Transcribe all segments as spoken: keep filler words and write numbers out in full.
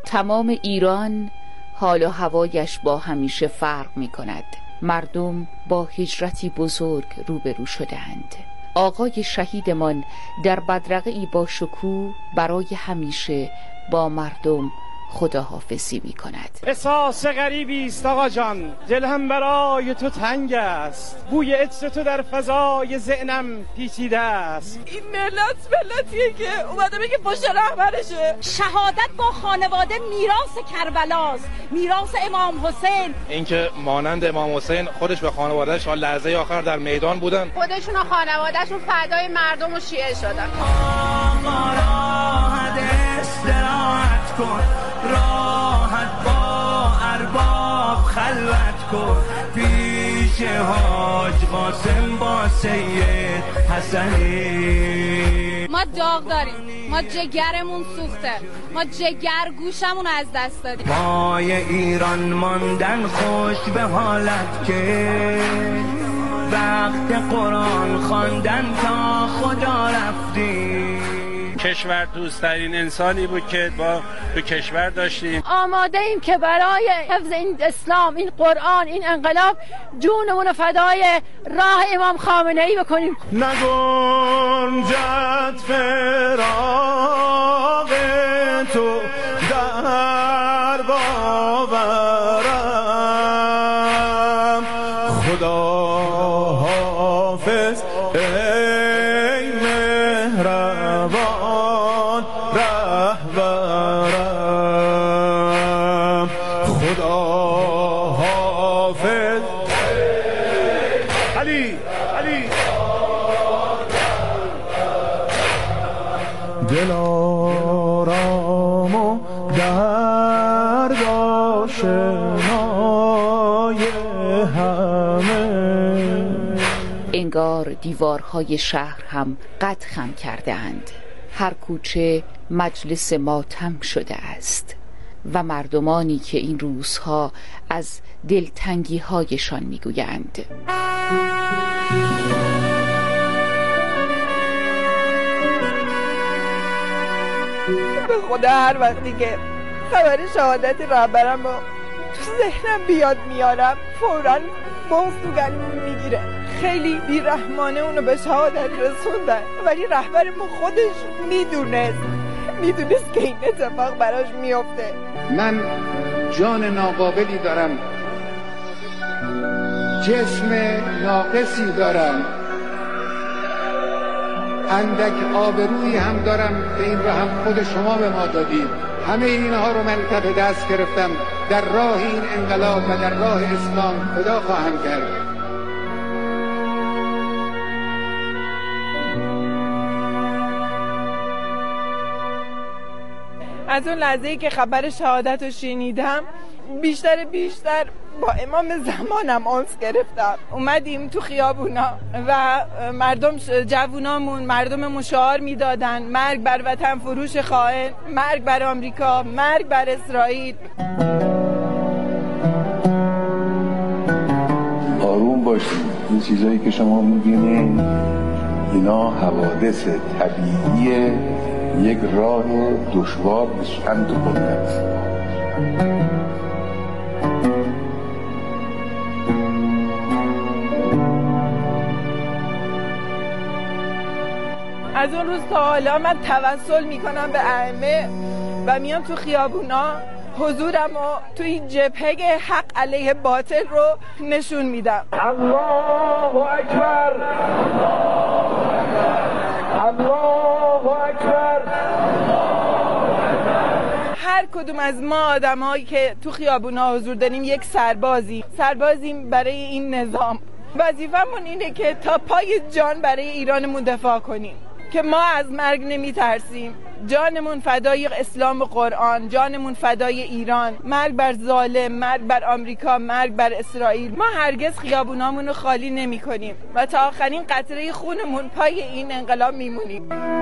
تمام ایران حال و هوایش با همیشه فرق می کند. مردم با هجرتی بزرگ روبرو شدند. آقای شهیدمان در بدرقه‌ای با شکوه برای همیشه با مردم خداحافظی می کند. احساس غریبی است آقا جان، دل هم برای تو تنگ است، بوی عطر تو در فضای ذهنم پیچیده است. این ملت ملتیه که اومده بگه پشت رهبرشه. شهادت با خانواده میراث کربلاست، میراث امام حسین. اینکه مانند امام حسین خودش به خانواده‌اش تا لحظه آخر در میدان بودن، خودشون و خانواده‌شون فدای مردم و شیعه شدن. آقا راحت استراحت کن، راحت با ارباب خلوت کن، پیش حاج قاسم با سید حسنی. ما داغ داریم، ما جگرمون سوخته، ما جگر گوشمون از دست دادیم. پای ایران ماندن خوش به حالت که وقت قرآن خواندن تا خدا رفتی. کشور دوستترین انسانی بود که با تو کشور داشتیم. آماده ایم که برای حفظ این اسلام، این قرآن، این انقلاب جونمون فدای راه امام خامنه ای بکنیم. نگنجد فراق تو در باورم، خدا حافظ ای مهربان رهبرم، خدا حافظ علی علی. دل آرام و درد آشنای همه. انگار دیوارهای شهر هم قد خم کرده اند. هر کوچه مجلس ماتم شده است و مردمانی که این روزها از دلتنگی هایشان میگویند. به خدا هر وقتی که خبر شهادت رهبرم رو تو ذهنم بیاد میارم فوراً بغض تو گلوم میگیره. خیلی بیرحمانه اونو به شهادت رسوندن، ولی رهبر ما خودش میدونست میدونست که این اتفاق براش میفته. من جان ناقابلی دارم، جسم ناقصی دارم، اندک آبرویی هم دارم که این رو هم خود شما به ما دادید. همه اینها رو من کف دست گرفتم، در راه این انقلاب و در راه اسلام فدا خواهم کرد. از اون لحظه‌ای که خبر شهادت رو شنیدم بیشتر بیشتر با امام زمانم انس گرفتم. اومدیم تو خیابونا و مردم جوونامون مردممون شعار میدادن مرگ بر وطن فروش خائن، مرگ بر آمریکا، مرگ بر اسرائیل. آروم باشید. این چیزایی که شما میبینید اینا حوادث طبیعی یک راه دشوار به سمت قدرت. از اون روز تا حالا من توسل میکنم به ائمه و میام تو خیابونا حضورم و تو این جبهه حق علیه باطل رو نشون میدم. الله اکبر، الله اکبر. هر کدوم از ما آدمایی که تو خیابونا حضور داریم یک سربازی سربازیم برای این نظام. وظیفمون اینه که تا پای جان برای ایرانمون دفاع کنیم، که ما از مرگ نمی ترسیم. جانمون فدای اسلام و قرآن، جانمون فدای ایران. مرگ بر ظالم، مرگ بر آمریکا، مرگ بر اسرائیل. ما هرگز خیابونامون رو خالی نمی کنیم و تا آخرین قطره خونمون پای این انقلاب میمونیم.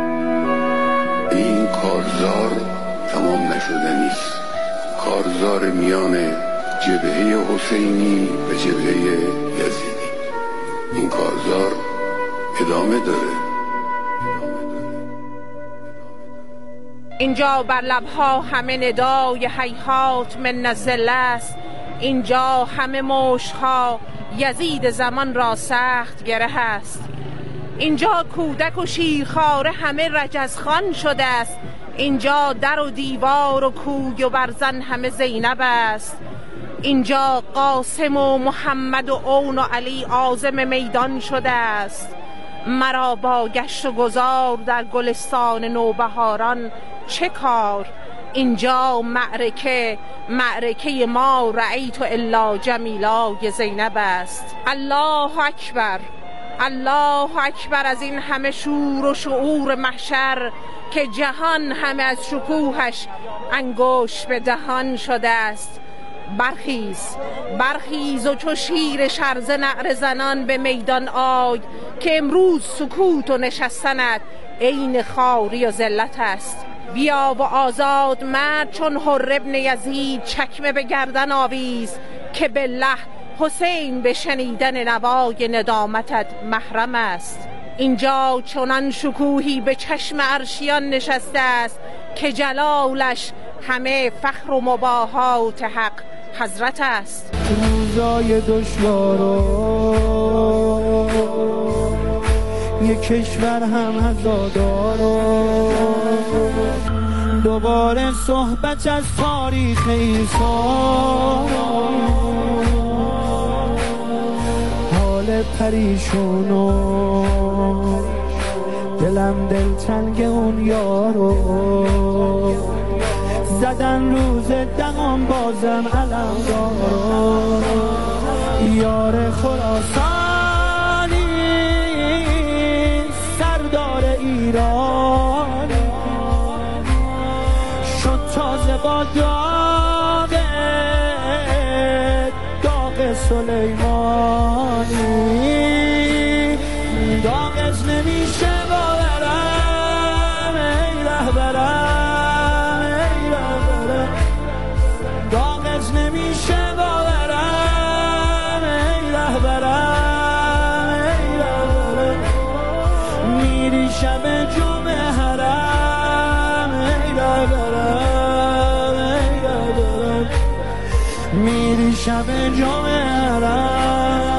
این کارزار تمام نشده نیست. کارزار میان جبهه حسینی و جبهه یزیدی. این کارزار ادامه داره. اینجا بر لبها همه ندای هیهات من الذل است. اینجا همه مشت‌ها یزید زمان را سخت گره است. اینجا کودک و شیرخواره همه رجزخوان شده است. اینجا در و دیوار و کوی و برزن همه زینب است. اینجا قاسم و محمد و اون و علی عازم میدان شده است. مرا با گشت و گذار در گلستان نوبهاران چه کار؟ اینجا معرکه معرکه ما رأیت الا جمیلای زینب است. الله اکبر، الله اکبر از این همه شور و شعور محشر که جهان همه از شکوهش انگشت به دهان شده است. برخیز برخیز و چو شیر شرزه نعره زنان به میدان آی که امروز سکوت و نشستنت عین خواری و ذلت است. بیا و آزاد مرد چون حر ابن یزید چکمه به گردن آویز که بالله حسین به شنیدن نوای ندامتت محرم است. اینجا چنان شکوهی به چشم عرشیان نشسته است که جلالش همه فخر و مباهات حق حضرت است. روزای دشوارو یک کشور هم هزادارو دوباره صحبت از تاریخ ایثار، حال پریشونو دلم دلتنگ اون یارو زدن روز دهم بازم علم دارو یار خراسانی سردار ایران شد تازه با داغ داغ سلیمانی داغش نمیشه باورم ای رهبرم ای رهبرم داغش نمیشه باورم ای رهبرم ای رهبرم میری شب جمعه حرم ای رهبرم ای رهبرم میری شب جمعه حرم.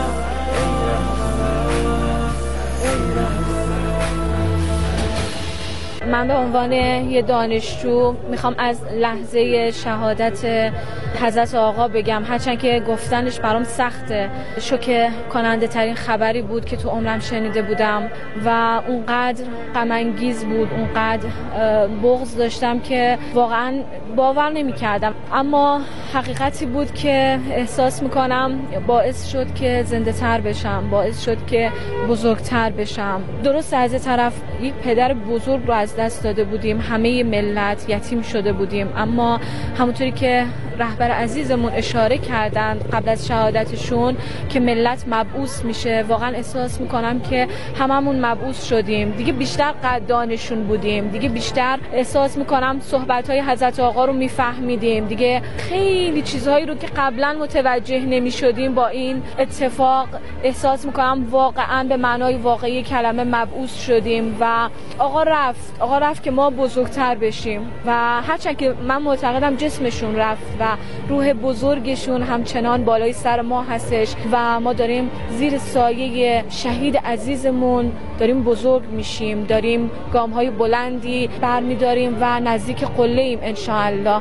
من به عنوان یه دانشجو میخوام از لحظه شهادت حضرت آقا بگم، هرچند که گفتنش برام سخته. شوکه کننده ترین خبری بود که تو عمرم شنیده بودم و اونقدر غم انگیز بود، اونقدر بغض داشتم که واقعا باور نمی کردم. اما حقیقتی بود که احساس میکنم باعث شد که زنده تر بشم، باعث شد که بزرگتر بشم. درست از یه طرف یک پدر بزرگ رو از دست داده بودیم، همه ملت یتیم شده بودیم، اما همونطوری که رهبر عزیزمون اشاره کردن قبل از شهادتشون که ملت مبعوث میشه، واقعا احساس میکنم که هممون مبعوث شدیم دیگه، بیشتر قدردانشون بودیم دیگه، بیشتر احساس میکنم صحبت‌های حضرت آقا رو میفهمیدیم دیگه، خیلی چیزهایی رو که قبلا متوجه نمیشدیم با این اتفاق احساس میکنم واقعا به معنای واقعی کلمه مبعوث شدیم و آقا رفت آقا رفت که ما بزرگتر بشیم و هرچند که من معتقدم جسمشون رفت و روح بزرگشون همچنان بالای سر ما هستش و ما داریم زیر سایه شهید عزیزمون داریم بزرگ میشیم، داریم گام‌های بلندی برمی‌داریم و نزدیک قله ایم انشاءالله.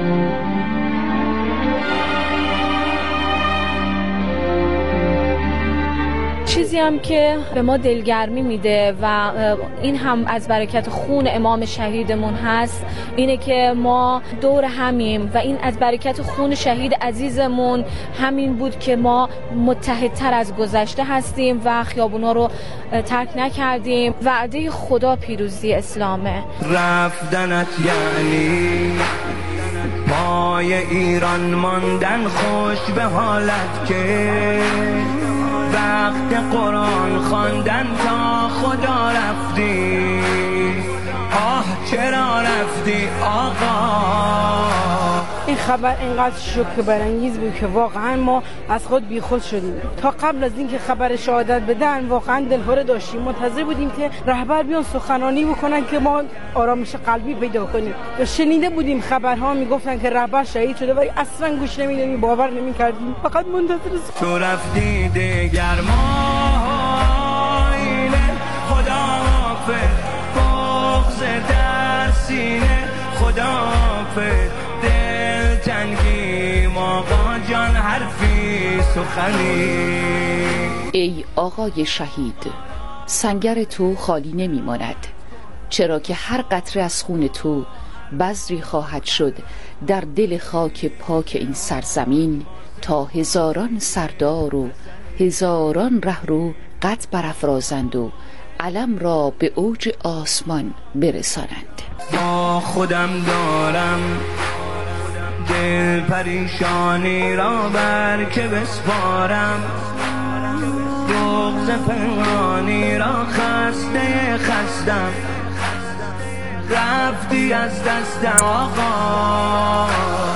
چیزی هم که به ما دلگرمی میده و این هم از برکت خون امام شهیدمون هست اینه که ما دور همیم و این از برکت خون شهید عزیزمون همین بود که ما متحدتر از گذشته هستیم و خیابونا رو ترک نکردیم. وعده خدا پیروزی اسلامه. رفتنت یعنی پای ایران ماندن، خوش به حالت که وقت قرآن خواندن تا خدا رفتی. آه چرا رفتی آقا؟ این خبر اینقدر شوکه برانگیز بود که واقعا ما از خود بیخود شدیم. تا قبل از اینکه خبر شهادت بدن واقعا دلهره داشتیم، منتظر بودیم که رهبر بیان سخنرانی بکنن که ما آرامش قلبی پیدا کنیم. و شنیده بودیم خبرها میگفتن که رهبر شهید شده ولی اصلا گوش نمیدادیم، باور نمیکردیم، فقط منتظر تو رفتی دیگر ما اینه خداحافظ، بغض در سینه خداحافظ، دل تنگی آقا جان حرفی سخنی. ای آقای شهید، سنگر تو خالی نمیماند، چرا که هر قطره از خون تو بذری خواهد شد در دل خاک پاک این سرزمین تا هزاران سردار و هزاران رهرو قد برافرازند و علم را به اوج آسمان برسانند. با خودم دارم دل پریشانی را بر که بسپارم، بغض پنهانی را خسته خستم، رفتی از دستم آقا،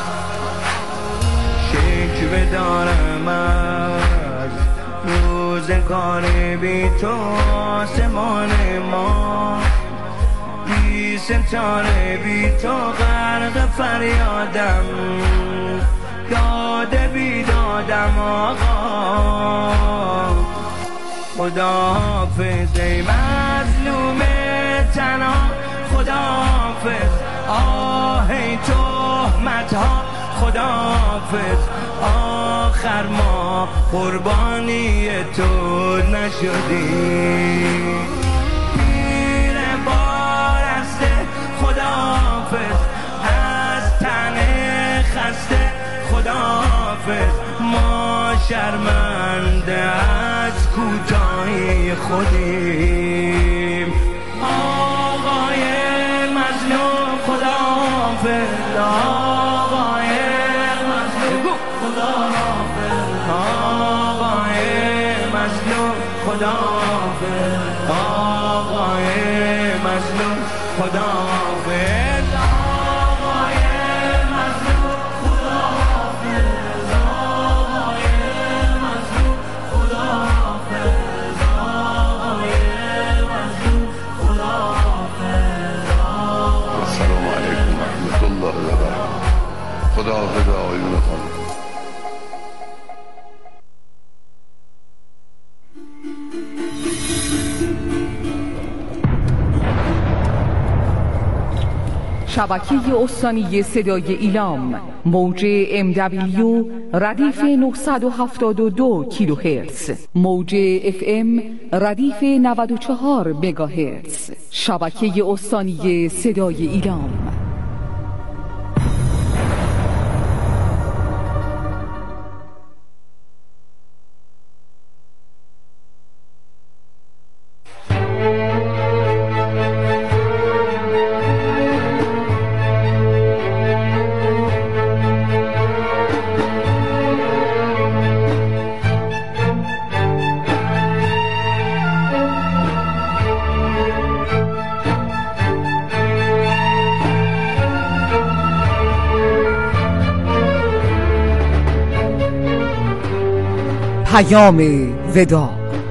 شکوه دارم از روزگار بی تو، آسمان ما بی ستاره بی تو غرق فریادم، داده بی دادم آقا. خداحافظ ای مظلوم تنها، خداحافظ آه ای تهمت ها، خداحافظ آخر ما قربانی تو نشدیم. پیر بارسته خداحافظ از تن خسته، خداحافظ ما شرمنده از کوتاهی خودیم. آقای مظلوم خداحافظ، آقای مظلوم خداحافظ، آقای مظلوم خداحافظ، آقای مظلوم خداحافظ، آقای مظلوم خداحافظ، آقای مظلوم خداحافظ، آقای مظلوم خداحافظ. السلام علیکم و رحمت الله و برکاته. خداحافظ آقایون خانم. شبکه استانی صدای ایلام، موج ام دبلیو ردیف نهصد و هفتاد و دو کیلوهرتز، موج اف ام ردیف نود و چهار مگاهرتز. شبکه استانی صدای ایلام. پیام وداع.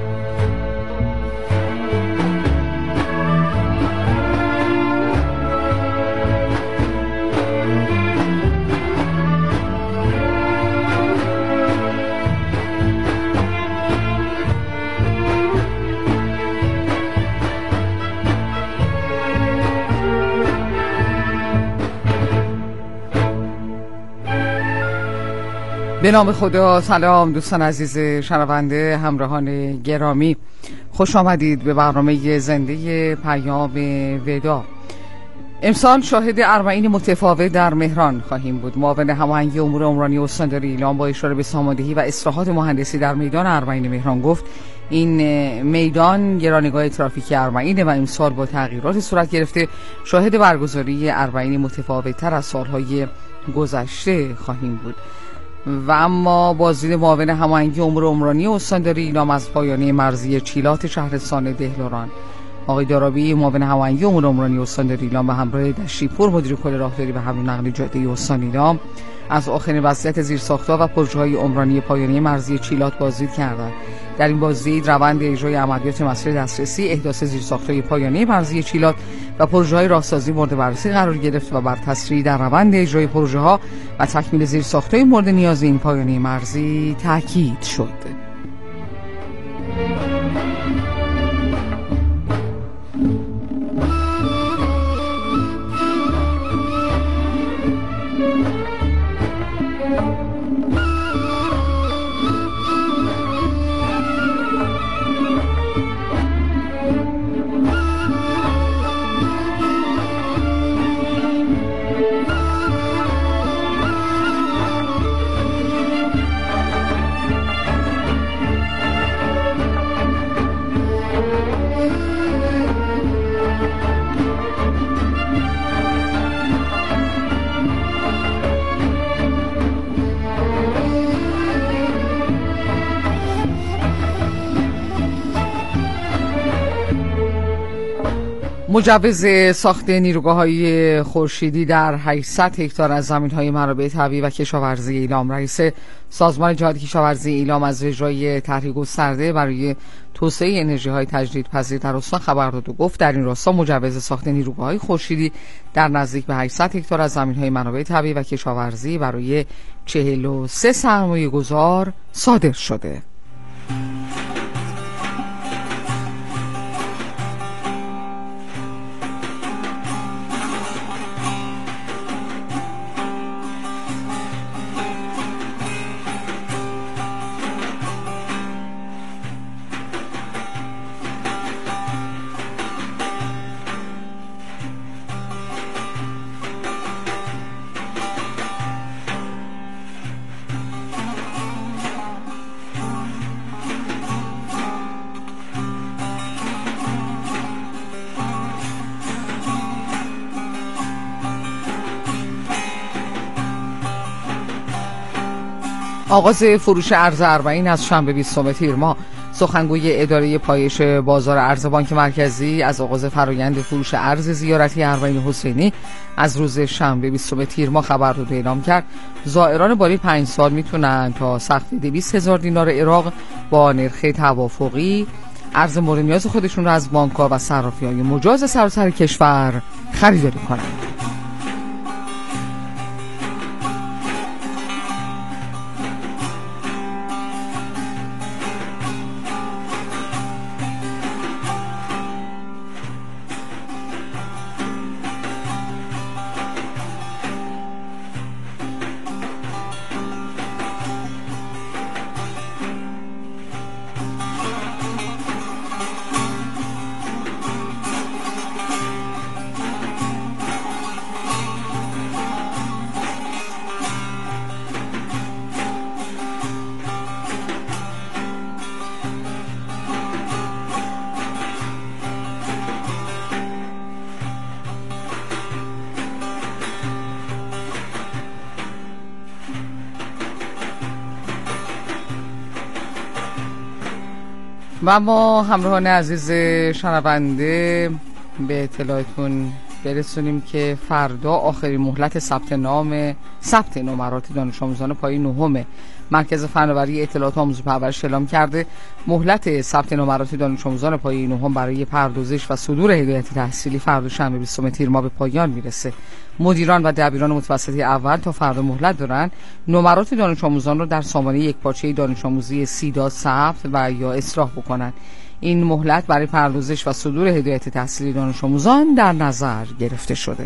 به نام خدا. سلام دوستان عزیز شنونده، همراهان گرامی، خوش آمدید به برنامه زنده پیام وداع. امسال شاهد اربعین متفاوت در مهران خواهیم بود. معاون هماهنگی امور عمرانی استانداری ایلام با اشاره به ساماندهی و اصلاحات مهندسی در میدان اربعین مهران گفت این میدان گرانگاه ترافیکی اربعین و امسال با تغییرات صورت گرفته شاهد برگزاری اربعین متفاوت تر از سالهای گذشته خواهیم بود. و اما بازدید معاون هماهنگی امور عمرانی استانداری ایلام از پایانه مرزی چیلات شهرستان دهلوران آقای دارابی معاون هماهنگی امور عمرانی استان ایلام و همراه دشتیپور مدیر کل راهداری و حمل و نقل جاده استان ایلام از آخرین وضعیت زیرساخت‌ها و پروژه‌های عمرانی پایانی مرزی چیلات بازدید کردند. در این بازدید روند اجرای عملیات مسیر دسترسی، احداث زیرساخت‌های پایانی مرزی چیلات و پروژه‌های راهسازی مورد بررسی قرار گرفت و بر تسریع در روند اجرای پروژه‌ها و تکمیل زیرساخت‌های مورد نیاز این پایانی مرزی تاکید شد. مجوز ساخت نیروگاه‌های خورشیدی در هشتصد هکتار از زمین‌های منابع طبیعی و کشاورزی ایلام. رئیس سازمان جهاد کشاورزی ایلام از اجرای طرح گسترده برای توسعه انرژی‌های تجدیدپذیر در استان خبر داد و گفت در این راستا مجوز ساخت نیروگاه‌های خورشیدی در نزدیک به هشتصد هکتار از زمین‌های منابع طبیعی و کشاورزی برای چهل و سه سرمایه‌گذار صادر شده. آغاز فروش ارز اربعین از شنبه بیستم تیر ماه. سخنگوی اداره پایش بازار ارز بانک مرکزی از آغاز فرآیند فروش ارز زیارتی اربعین حسینی از روز شنبه بیستم تیر ماه خبر داد و اعلام کرد زائران بالای پنج سال میتونن تا سقف دویست هزار دینار عراق با نرخ توافقی ارز مورد نیاز خودشون رو از بانک‌ها و صرافی‌های مجاز سراسر کشور خریداری کنند. و ما همراهان عزیز شنونده به اطلاعتون برسونیم که فردا آخرین مهلت ثبت نام ثبت نمرات دانش آموزان پایه نهم مرکز فناوری اطلاعات آموزش و پرورش اعلام کرده مهلت ثبت نمرات دانش آموزان پایه نهم برای پردازش و صدور هدایت تحصیلی فردا شنبه بیستم تیر ماه به پایان میرسه. مدیران و دبیران متوسطه اول تا فردا مهلت دارن نمرات دانش آموزان رو در سامانه یکپارچه دانش آموزی سیدا ثبت و یا اصلاح بکنن. این مهلت برای پردازش و صدور هدایت تحصیلی دانش آموزان در نظر گرفته شده.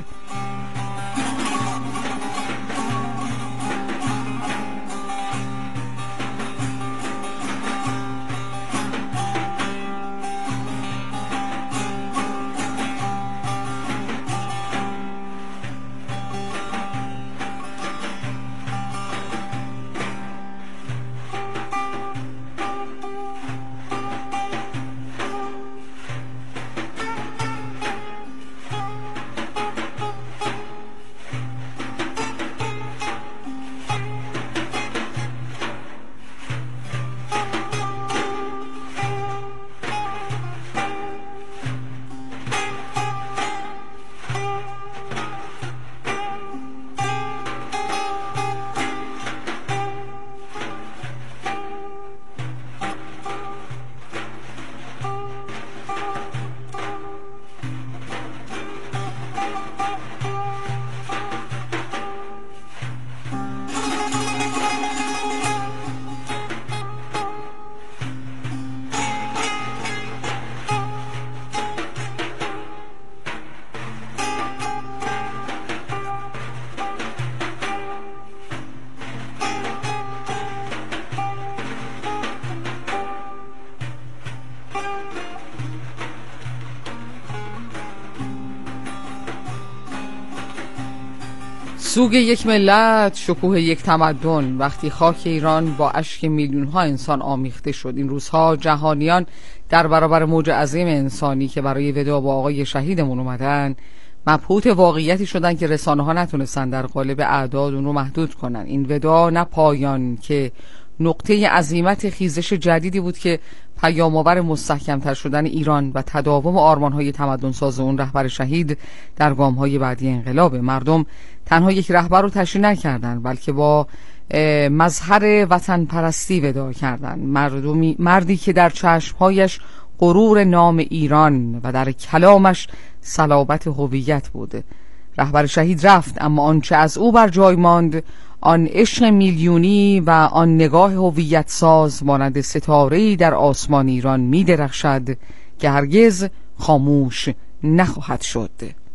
سوگ یک ملت، شکوه یک تمدن. وقتی خاک ایران با اشک میلیون ها انسان آمیخته شد، این روزها جهانیان در برابر موج عظیم انسانی که برای وداع با آقای شهیدمون اومدن مبهوت واقعیتی شدن که رسانه ها نتونستن در قالب اعداد اون رو محدود کنن. این وداع نه پایان که نقطه عظیمت خیزش جدیدی بود که پیام‌آور مستحکم‌تر شدن ایران و تداوم آرمان‌های تمدن‌ساز اون رهبر شهید در گام‌های بعدی انقلاب. مردم تنها یک رهبر رو تشییع نکردن، بلکه با مظهر وطن پرستی وداع کردن. مردمی مردی که در چشم‌هایش غرور نام ایران و در کلامش صلابت هویت بود. رهبر شهید رفت، اما آنچه از او بر جای ماند آن عشق میلیونی و آن نگاه هویت ساز مانند ستاره‌ای در آسمان ایران می درخشد که هرگز خاموش نخواهد شد.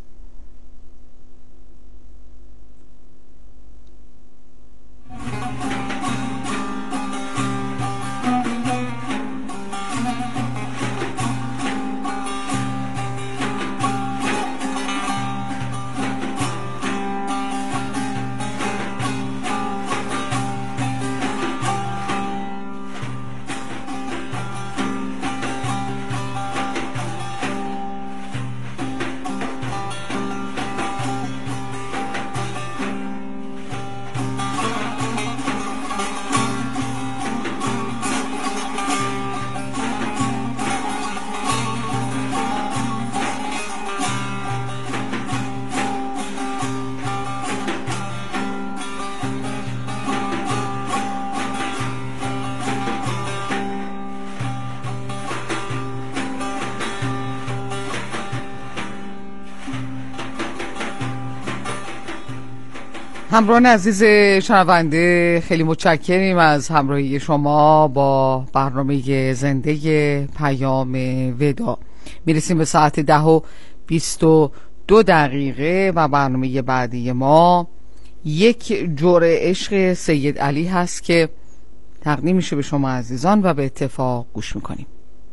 همراهان عزیز شنونده، خیلی متشکریم از همراهی شما با برنامه زنده پیام وداع. میرسیم به ساعت ده و بیست و دو دقیقه و برنامه بعدی ما یک جرعه عشق سید علی هست که تقدیم میشه به شما عزیزان و به اتفاق گوش میکنیم.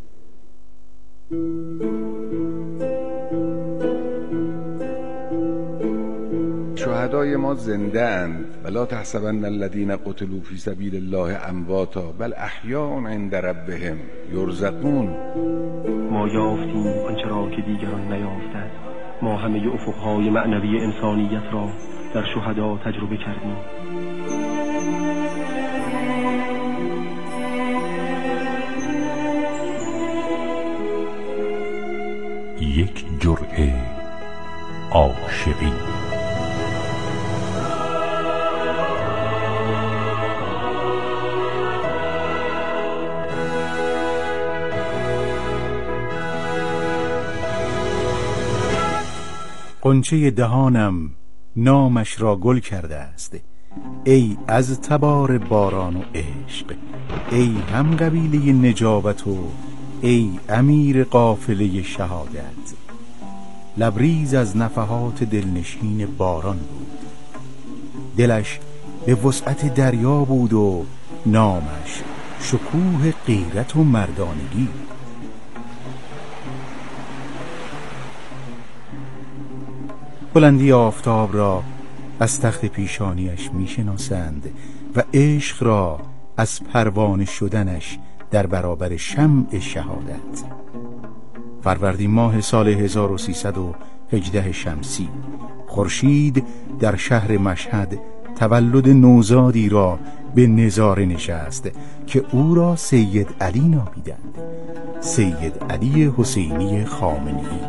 شهدای ما زنده اند ولا تحسبن الذين قتلوا في سبيل الله امواتا بل احیاء عند ربهم یرزقون. ما یافتیم آنچه را که دیگران نیافتند. ما همه افقهای معنوی انسانیت را در شهدا تجربه کردیم. یک جرعه عاشقی. غنچه دهانم نامش را گل کرده است، ای از تبار باران و عشق، ای هم قبیله نجابت و ای امیر قافله شهادت. لبریز از نفحات دلنشین باران بود، دلش به وسعت دریا بود و نامش شکوه غیرت و مردانگی. بلندی آفتاب را از تخت پیشانیش میشناسند و عشق را از پروانه شدنش در برابر شمع شهادت. فروردین ماه سال هزار و سیصد و هجده شمسی، خورشید در شهر مشهد تولد نوزادی را به نظاره نشست که او را سید علی نامیدند، سید علی حسینی خامنه‌ای.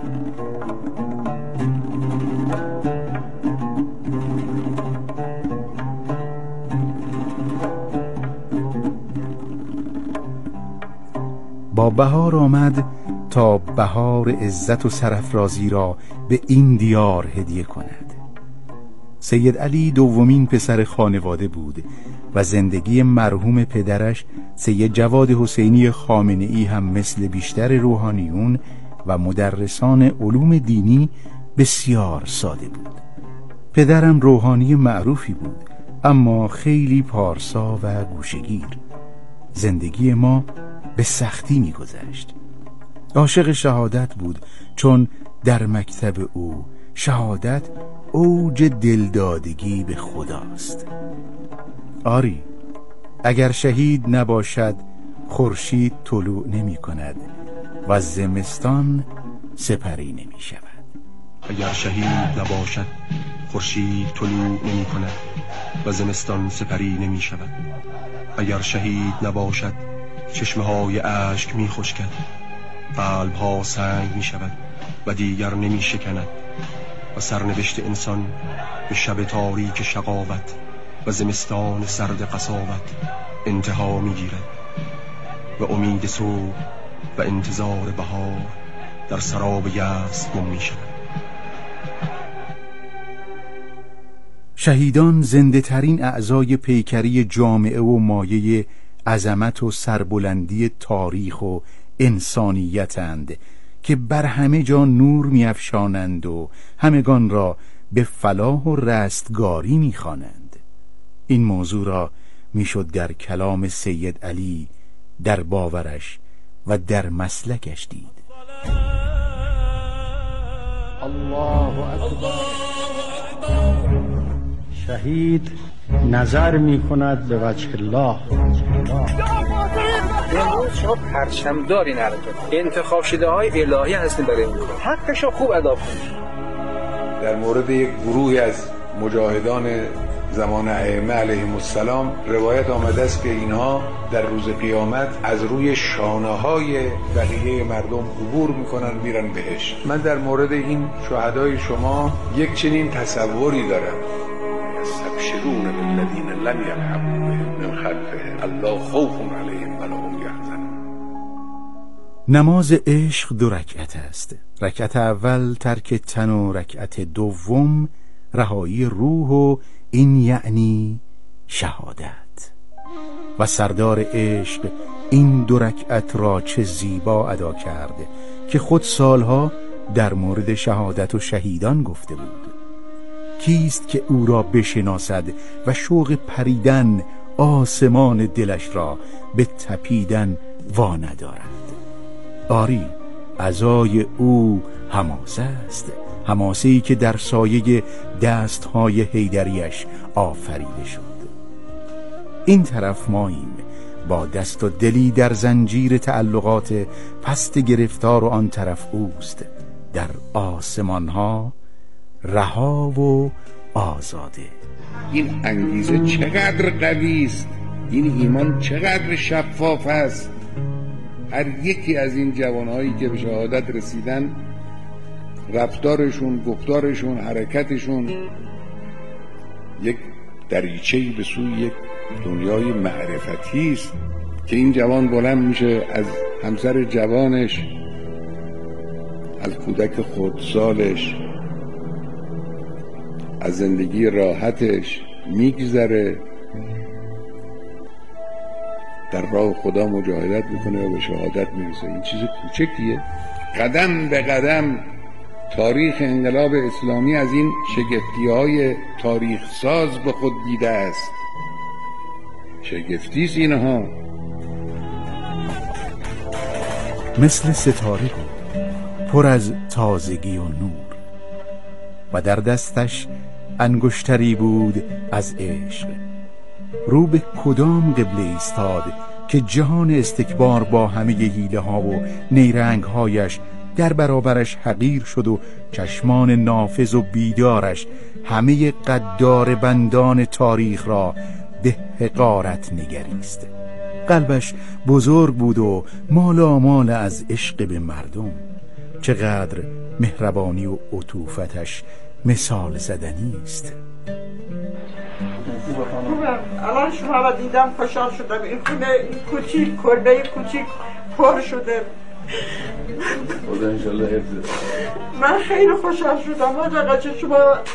با بهار آمد تا بهار عزت و سرافرازی را به این دیار هدیه کند. سید علی دومین پسر خانواده بود و زندگی مرحوم پدرش سید جواد حسینی خامنه‌ای هم مثل بیشتر روحانیون و مدرسان علوم دینی بسیار ساده بود. پدرم روحانی معروفی بود، اما خیلی پارسا و گوشه‌گیر. زندگی ما به سختی می گذشت. عاشق شهادت بود، چون در مکتب او شهادت اوج دلدادگی به خداست. آری، اگر شهید نباشد خورشید طلوع نمی کند و زمستان سپری نمی شود. اگر شهید نباشد خورشید طلوع نمی کند و زمستان سپری نمی شود. اگر شهید نباشد چشمه های اشک می خشکد، قلب ها سنگ می شود و دیگر نمی شکند و سرنوشت انسان به شب تاریک شقاوت و زمستان سرد قساوت انتها می گیرد و امید صبح و انتظار بهار در سراب یأس گم می شود. شهیدان زنده ترین اعضای پیکری جامعه و مایه عظمت و سربلندی تاریخ و انسانیتند که بر همه جا نور می‌افشانند و همگان را به فلاح و رستگاری می‌خوانند. این موضوع را میشد در کلام سید علی، در باورش و در مسلکش دید. الله اکبر. شهید نظر می کند به وجه الله. امروز شما پرچمدار این حرکت انتخاب شده های الهی هستین برای این کار، حقش رو خوب ادا کنید. در مورد یک گروهی از مجاهدان زمان ائمه علیهم السلام روایت آمده است که اینها در روز قیامت از روی شانه‌های بقیه مردم عبور میکنن میرن بهشت. من در مورد این شهدای شما یک چنین تصوری دارم: یستبشرون بالذین لم یلحقوا بهم من خلفهم الا خوف علیهم ولا هم یحزنون. نماز عشق دو رکعت است. رکعت اول ترک تن و رکعت دوم رهایی روح، و این یعنی شهادت. و سردار عشق این دو رکعت را چه زیبا ادا کرد که خود سالها در مورد شهادت و شهیدان گفته بود. کیست که او را بشناسد و شوق پریدن آسمان دلش را به تپیدن وا ندارد؟ آری، عزای او حماسه است، حماسه‌ای که در سایه دستهای حیدریش آفریده شد. این طرف ماییم با دست و دلی در زنجیر تعلقات پست گرفتار، و آن طرف اوست در آسمانها رها و آزاده. این انگیزه چقدر قوی است، این ایمان چقدر شفاف است. هر یکی از این جوانهایی که به شهادت رسیدن، رفتارشون، گفتارشون، حرکتشون یک دریچه‌ای به سوی یک دنیای معرفتی است که این جوان بلند میشه، از همسر جوانش، از کودک خردسالش، از زندگی راحتش میگذره، در راه خدا مجاهدت میکنه و به شهادت میرسه. این چیز کوچکیه. قدم به قدم تاریخ انقلاب اسلامی از این شگفتی‌های تاریخ ساز به خود دیده است. شگفتیست اینها. مثل ستاره بود، پر از تازگی و نور، و در دستش انگشتری بود از عشق. رو به کدام قبله ایستاد که جهان استکبار با همه حیله ها و نیرنگ هایش در برابرش حقیر شد و چشمان نافذ و بیدارش همه قدار بندان تاریخ را به حقارت نگریست. قلبش بزرگ بود و مالامال از عشق به مردم. چقدر مهربانی و عطوفتش مثال زدنی است. خوبم. الان شما را دیدم خوشحال شدم. این خونه این کوچیک، کلبه کوچیک پر شده. خدا انشالله حفظ. من خیلی خوشحال شدم. آقا چه شما